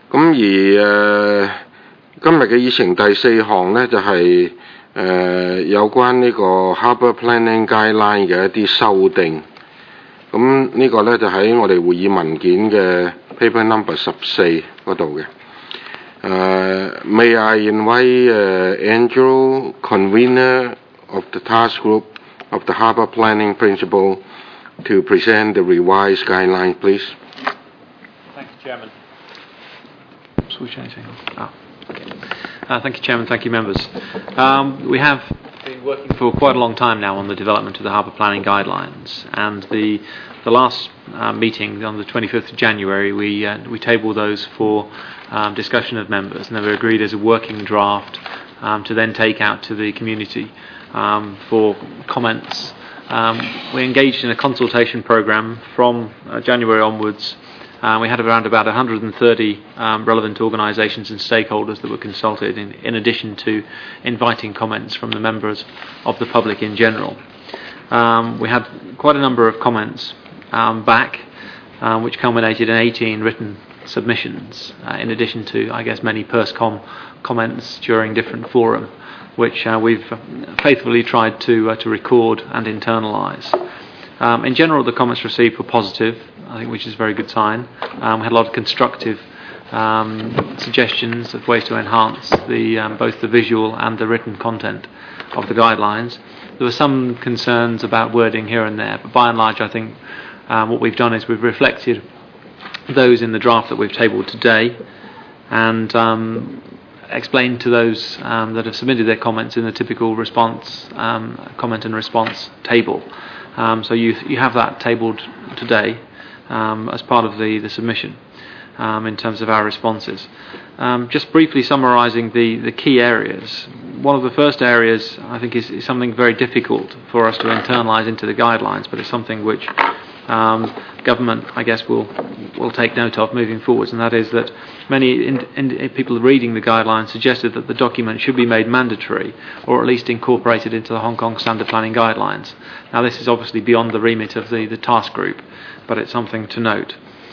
咁而今日嘅議程第4項呢，就係有關呢個 Harbour Planning Guideline 嘅一啲修訂。咁呢個呢，就喺我哋會議文件嘅 Paper Number 14嗰度嘅。May I invite Andrew, convener of the task group of the Harbour Planning Principle, to present the revised guideline, please? Thank you, Chairman. Thank you, Chairman. Thank you, members. We have been working for quite a long time now on the development of the Harbour Planning Guidelines, and the last meeting on the 25th of January, we tabled those for discussion of members, and they were agreed as a working draft to then take out to the community for comments. We engaged in a consultation programme from January onwards. We had around about 130 relevant organisations and stakeholders that were consulted, in addition to inviting comments from the members of the public in general. We had quite a number of comments back, which culminated in 18 written submissions, in addition to, I guess, many PERSCOM comments during different forums, which we've faithfully tried to record and internalise. In general, the comments received were positive, I think, which is a very good sign. We had a lot of constructive suggestions of ways to enhance both the visual and the written content of the guidelines. There were some concerns about wording here and there, but by and large, I think what we've done is we've reflected those in the draft that we've tabled today, and explained to those that have submitted their comments in the typical response, comment and response table. So you have that tabled today as part of the submission in terms of our responses. Just briefly summarising the key areas. One of the first areas, I think, is something very difficult for us to internalise into the guidelines, but it's something which government, I guess, will take note of moving forwards, and that is that many people reading the guidelines suggested that the document should be made mandatory, or at least incorporated into the Hong Kong Standard Planning Guidelines. Now, this is obviously beyond the remit of the task group, but it's something to note.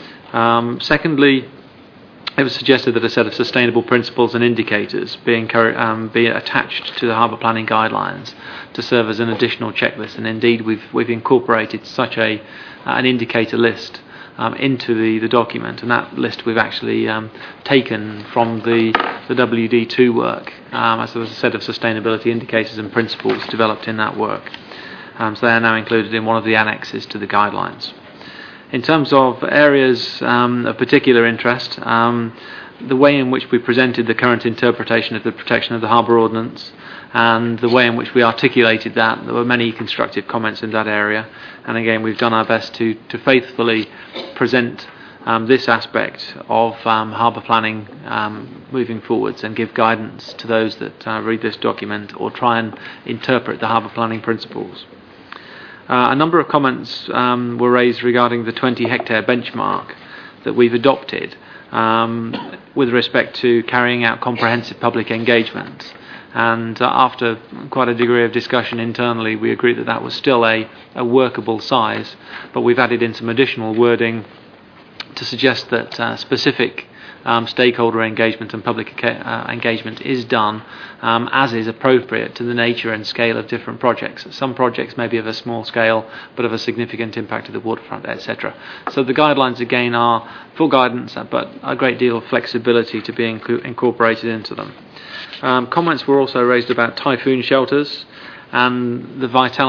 Secondly, it was suggested that a set of sustainable principles and indicators be attached to the harbour planning guidelines to serve as an additional checklist, and indeed we've incorporated such an indicator list into the document, and that list we've actually taken from the WD2 work as a set of sustainability indicators and principles developed in that work. So they are now included in one of the annexes to the guidelines. In terms of areas of particular interest, the way in which we presented the current interpretation of the Protection of the Harbour Ordinance and the way in which we articulated that, there were many constructive comments in that area, and again we've done our best to faithfully present this aspect of harbour planning moving forwards and give guidance to those that read this document or try and interpret the harbour planning principles. A number of comments were raised regarding the 20-hectare benchmark that we've adopted with respect to carrying out comprehensive public engagement. And after quite a degree of discussion internally, we agreed that that was still a workable size, but we've added in some additional wording to suggest that specific stakeholder engagement and public engagement is done as is appropriate to the nature and scale of different projects. Some projects may be of a small scale but of a significant impact to the waterfront, etc. So the guidelines again are full guidance but a great deal of flexibility to be incorporated into them. Comments were also raised about typhoon shelters and the vital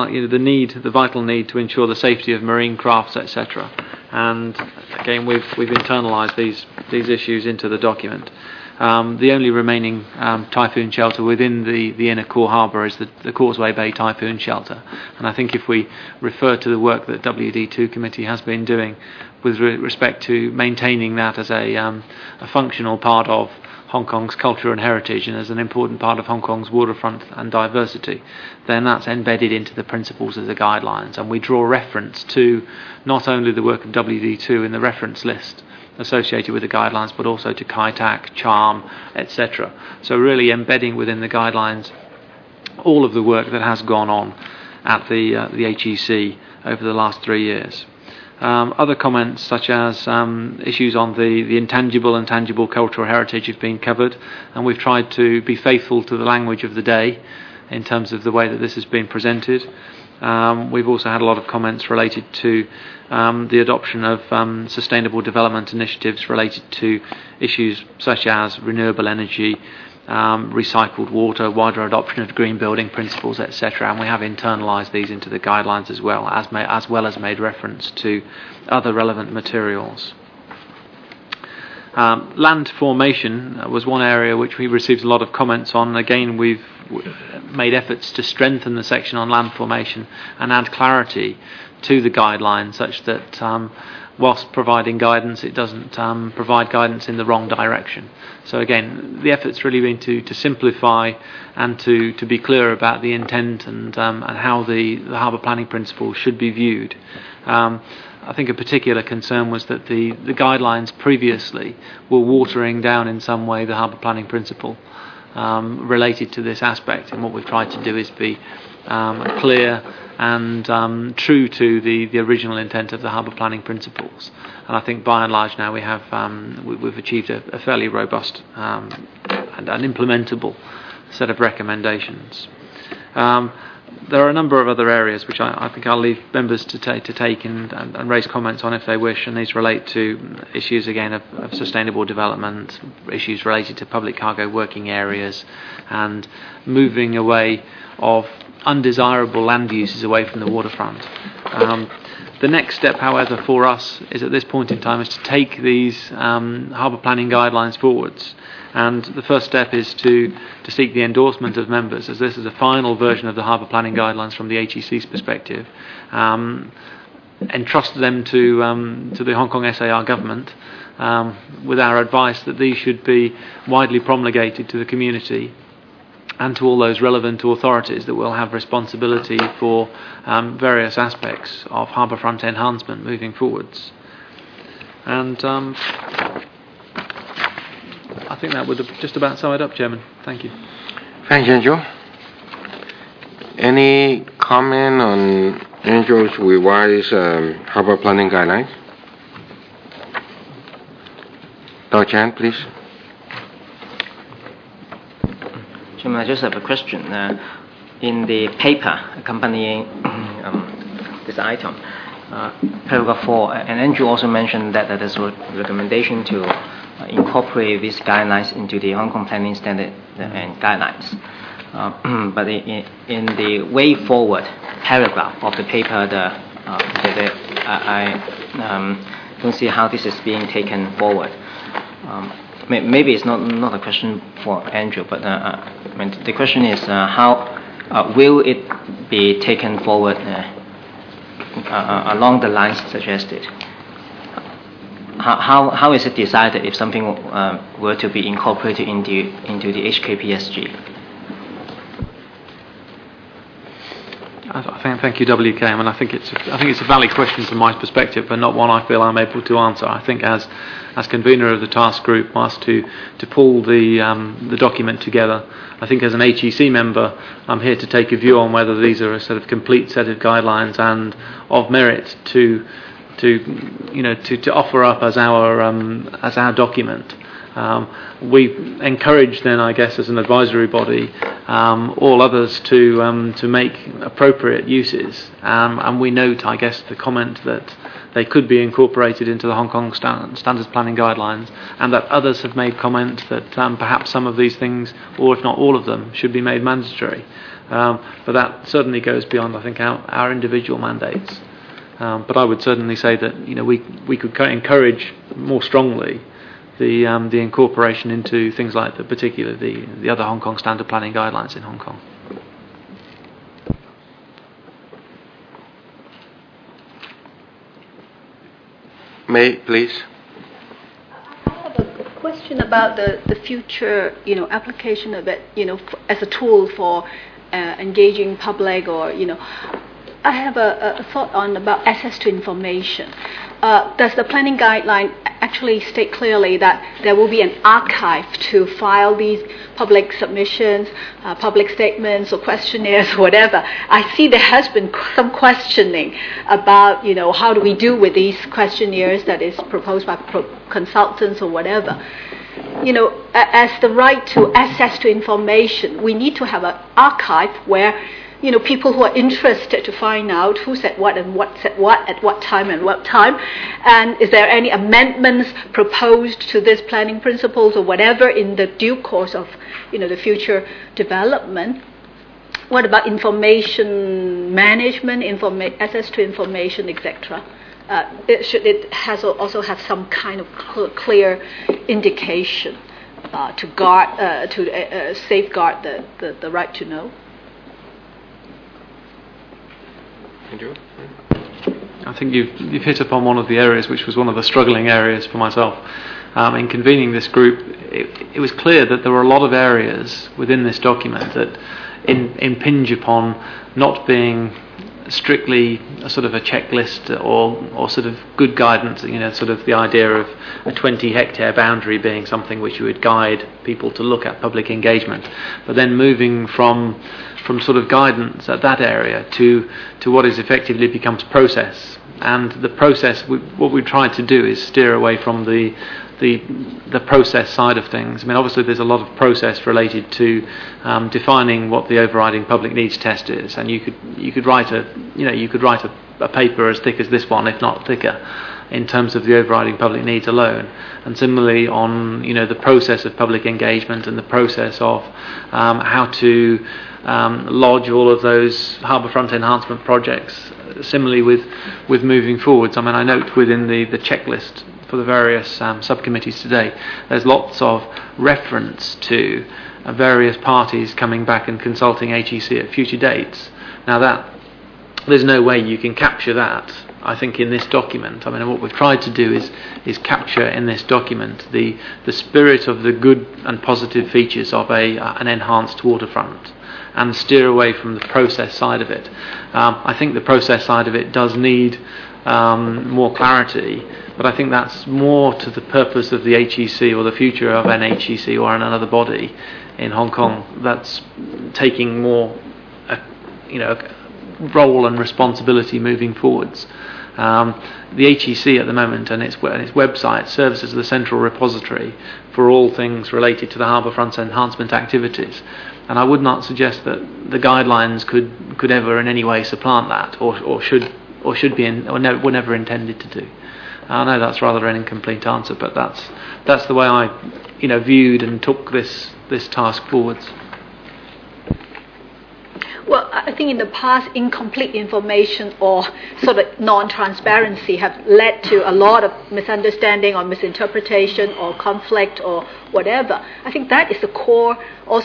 need to ensure the safety of marine crafts, etc. And again, we've internalised these issues into the document. The only remaining typhoon shelter within the inner core harbour is the Causeway Bay Typhoon Shelter, and I think if we refer to the work that WD2 committee has been doing with respect to maintaining that as a functional part of Hong Kong's culture and heritage and as an important part of Hong Kong's waterfront and diversity, then that's embedded into the principles of the guidelines, and we draw reference to not only the work of WD2 in the reference list associated with the guidelines, but also to KITAC, CHARM, etc. So really embedding within the guidelines all of the work that has gone on at the HEC over the last 3 years. Other comments such as issues on the intangible and tangible cultural heritage have been covered, and we've tried to be faithful to the language of the day in terms of the way that this has been presented. We've also had a lot of comments related to the adoption of sustainable development initiatives related to issues such as renewable energy, recycled water, wider adoption of green building principles, etc. And we have internalised these into the guidelines as well as made reference to other relevant materials. Land formation was one area which we received a lot of comments on. Again, we've made efforts to strengthen the section on land formation and add clarity to the guidelines such that whilst providing guidance, it doesn't provide guidance in the wrong direction. So again, the effort's really been to simplify and to be clear about the intent and how the harbour planning principles should be viewed. I think a particular concern was that the guidelines previously were watering down in some way the harbour planning principle related to this aspect, and what we've tried to do is be clear and true to the original intent of the harbour planning principles. And I think by and large now we've achieved a fairly robust and implementable set of recommendations. There are a number of other areas which I think I'll leave members to take and raise comments on if they wish, and these relate to issues again of sustainable development, issues related to public cargo working areas, and moving away of undesirable land uses away from the waterfront. The next step, however, for us is at this point in time is to take these harbour planning guidelines forwards. And the first step is to seek the endorsement of members, as this is a final version of the harbour planning guidelines from the HEC's perspective. Entrust them to the Hong Kong SAR government with our advice that these should be widely promulgated to the community and to all those relevant authorities that will have responsibility for various aspects of harbourfront enhancement moving forwards. And I think that would just about sum it up, Chairman. Thank you. Thanks, Andrew. Any comment on Andrew's revised harbour planning guidelines? Dr. Chan, please. Chairman, I just have a question. In the paper accompanying this item, paragraph 4, and Andrew also mentioned that there's a recommendation to incorporate these guidelines into the Hong Kong planning standard and guidelines. But in the way forward paragraph of the paper, I don't see how this is being taken forward. Maybe it's not a question for Andrew, but the question is how will it be taken forward along the lines suggested? How is it decided if something were to be incorporated into the HKPSG? Thank you, WK. I mean, I think it's a valid question from my perspective, but not one I feel I'm able to answer. I think as convener of the task group, asked to pull the document together. I think as an HEC member, I'm here to take a view on whether these are a sort of complete set of guidelines and of merit to offer up as our document. We encourage then, I guess, as an advisory body, all others to make appropriate uses. And we note, I guess, the comment that they could be incorporated into the Hong Kong Standards Planning Guidelines, and that others have made comments that perhaps some of these things, or if not all of them, should be made mandatory. But that certainly goes beyond, I think, our individual mandates. But I would certainly say that we could encourage more strongly the incorporation into things like particularly the other Hong Kong Standard Planning Guidelines in Hong Kong. May, please. I have a question about the future, application of it, as a tool for engaging public, or I have a thought on about access to information. Does the planning guideline actually state clearly that there will be an archive to file these public submissions, public statements or questionnaires or whatever? I see there has been some questioning about, how do we do with these questionnaires that is proposed by consultants or whatever. As the right to access to information, we need to have an archive where people who are interested to find out who said what and what said what at what time and what time, and is there any amendments proposed to this planning principles or whatever in the due course of, the future development. What about information management, access to information, etc.? It has also have some kind of clear indication to guard, to safeguard the right to know. I think you've hit upon one of the areas which was one of the struggling areas for myself. In convening this group, it was clear that there were a lot of areas within this document that impinge upon not being strictly a sort of a checklist or sort of good guidance, sort of the idea of a 20-hectare boundary being something which would guide people to look at public engagement, but then moving from sort of guidance at that area to what is effectively becomes process. And the process, what we tried to do is steer away from the process side of things. I mean, obviously there's a lot of process related to defining what the overriding public needs test is, and you could write a paper as thick as this one, if not thicker, in terms of the overriding public needs alone. And similarly on the process of public engagement and the process of how to lodge all of those harbourfront enhancement projects. Similarly with moving forwards, I mean, I note within the checklist for the various subcommittees today, there's lots of reference to various parties coming back and consulting HEC at future dates. Now there's no way you can capture that, I think, in this document. I mean, what we've tried to do is capture in this document the spirit of the good and positive features of an enhanced waterfront, and steer away from the process side of it. I think the process side of it does need more clarity, but I think that's more to the purpose of the HEC or the future of an HEC or another body in Hong Kong that's taking more role and responsibility moving forwards. The HEC at the moment and its website serves as the central repository for all things related to the harbourfront enhancement activities, and I would not suggest that the guidelines could ever in any way supplant that, or should be were never intended to do. I know that's rather an incomplete answer, but that's the way I viewed and took this task forwards. Well, I think in the past, incomplete information or sort of non-transparency have led to a lot of misunderstanding or misinterpretation or conflict or whatever. I think that is a core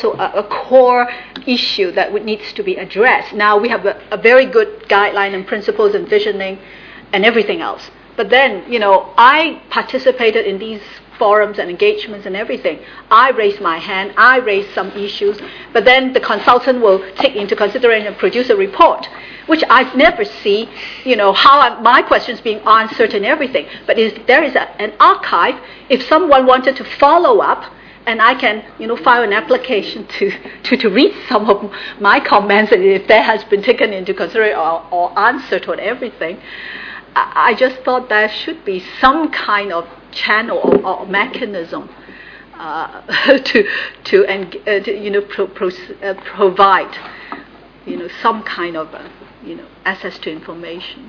issue that needs to be addressed. Now we have a very good guideline and principles and visioning and everything else. But then, I participated in these forums and engagements and everything. I raised my hand, I raised some issues, but then the consultant will take into consideration and produce a report, which I never see, how my questions being answered and everything. But there is an archive. If someone wanted to follow up, and I can, file an application to read some of my comments, and if that has been taken into consideration or answered or everything, I just thought there should be some kind of channel or mechanism provide some kind of access to information.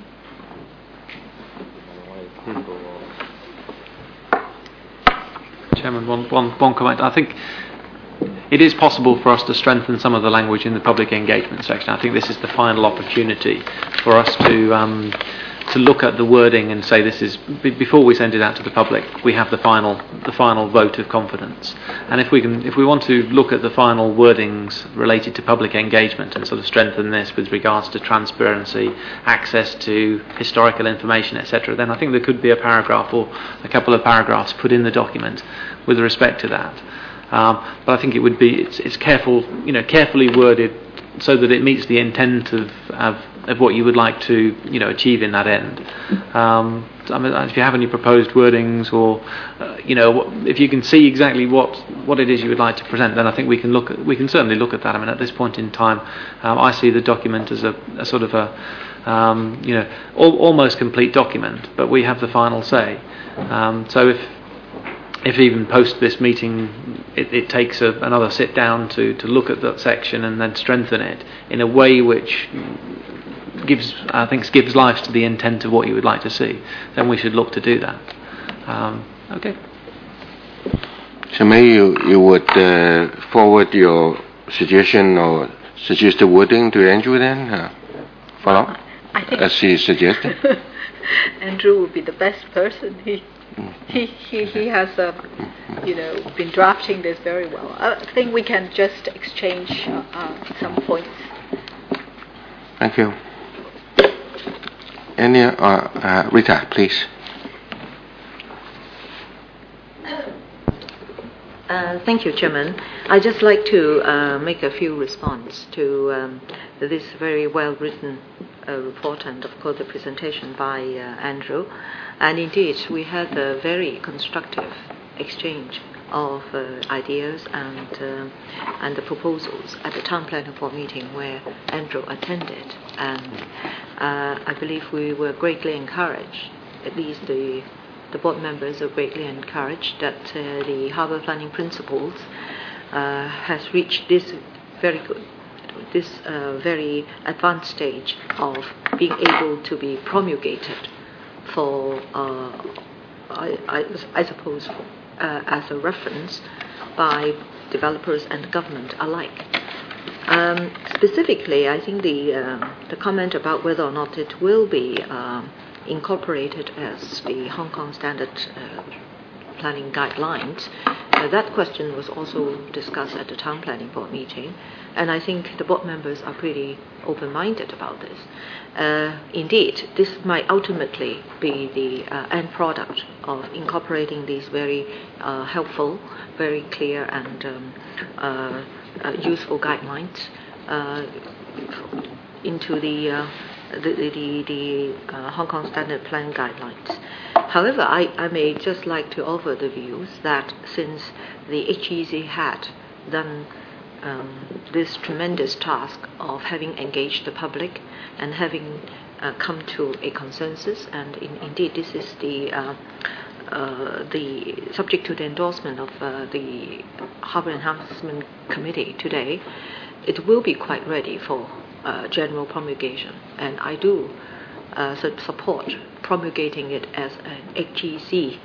Chairman, one comment. I think it is possible for us to strengthen some of the language in the public engagement section. I think this is the final opportunity for us to look at the wording and say this is, before we send it out to the public, we have the final vote of confidence. And if we want to look at the final wordings related to public engagement and sort of strengthen this with regards to transparency, access to historical information, etc., then I think there could be a paragraph or a couple of paragraphs put in the document with respect to that. But I think it would be it's carefully worded so that it meets the intent of what you would like to achieve in that end. I mean, if you have any proposed wordings, or if you can see exactly what it is you would like to present, then I think we can certainly look at that. I mean, at this point in time, I see the document as a sort of almost complete document, but we have the final say. So if even post this meeting, it takes another sit down to look at that section and then strengthen it in a way which gives life to the intent of what you would like to see, then we should look to do that. Okay. So maybe you would forward your suggestion or suggested wording to Andrew then? Follow? I think as he suggested. Andrew would be the best person. He has been drafting this very well. I think we can just exchange some points. Thank you. Any Rita, please. Thank you, Chairman. I'd just like to make a few response to this very well-written report and, of course, the presentation by Andrew. And indeed, we had a very constructive exchange of ideas and the proposals at the Town Planning Board meeting where Andrew attended. And I believe we were greatly encouraged, at least the board members are greatly encouraged that the harbour planning principles has reached this very advanced stage of being able to be promulgated for, I suppose, as a reference by developers and government alike. Specifically, I think the comment about whether or not it will be incorporated as the Hong Kong Standard Planning Guidelines, that question was also discussed at the Town Planning Board meeting, and I think the board members are pretty open-minded about this. Indeed, this might ultimately be the end product of incorporating these very helpful, very clear and useful guidelines into the Hong Kong Standard Plan Guidelines. However, I may just like to offer the views that since the HEC had done this tremendous task of having engaged the public and having come to a consensus, and indeed this is the subject to the endorsement of the Harbour Enhancement Committee today, it will be quite ready for general promulgation, and I do support promulgating it as an HEC,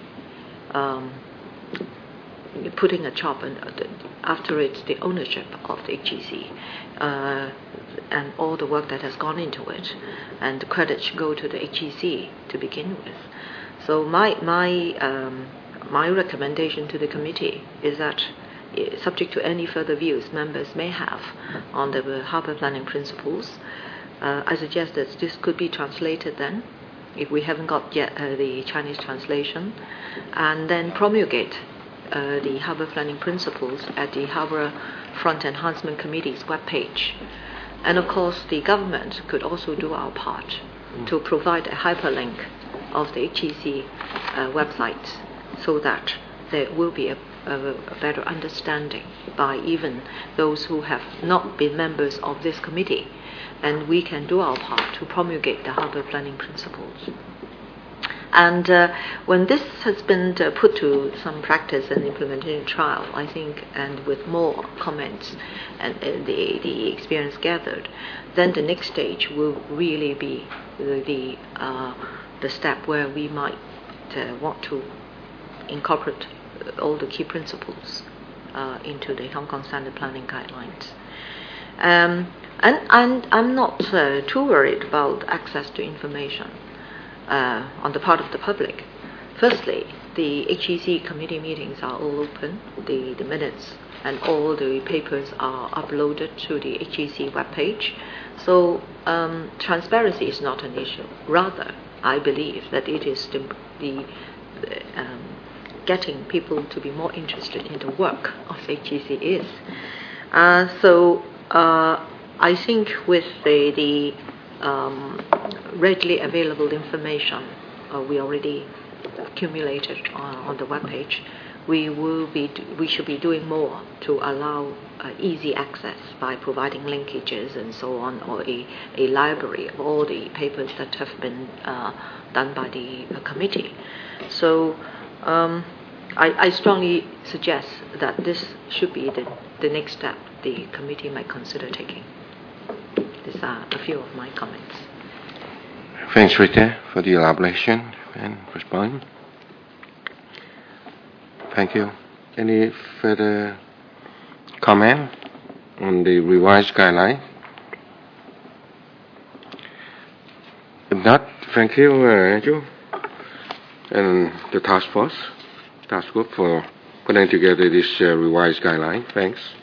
putting a chop after it's the ownership of the HEC and all the work that has gone into it, and the credit should go to the HEC to begin with. So my recommendation to the committee is that, subject to any further views members may have on the harbour planning principles, I suggest that this could be translated then, if we haven't got yet the Chinese translation, and then promulgate the harbour planning principles at the Harbour Front Enhancement Committee's webpage. And of course, the government could also do our part to provide a hyperlink of the HEC website, so that there will be a better understanding by even those who have not been members of this committee, and we can do our part to promulgate the harbour planning principles. And when this has been put to some practice and implementation trial, I think, and with more comments and the experience gathered, then the next stage will really be the step where we might want to incorporate all the key principles into the Hong Kong Standard Planning Guidelines. And I'm not too worried about access to information on the part of the public. Firstly, the HEC committee meetings are all open. The minutes and all the papers are uploaded to the HEC webpage. So transparency is not an issue. Rather, I believe that it is the getting people to be more interested in the work of HEC is. So I think with the readily available information we already accumulated on the webpage, we should be doing more to allow easy access by providing linkages and so on, or a library of all the papers that have been done by the committee. So I strongly suggest that this should be the next step the committee might consider taking. These are a few of my comments. Thanks, Rita, for the elaboration and response. Thank you. Any further comment on the revised guideline? If not, thank you, Andrew, and the task group for putting together this revised guideline. Thanks.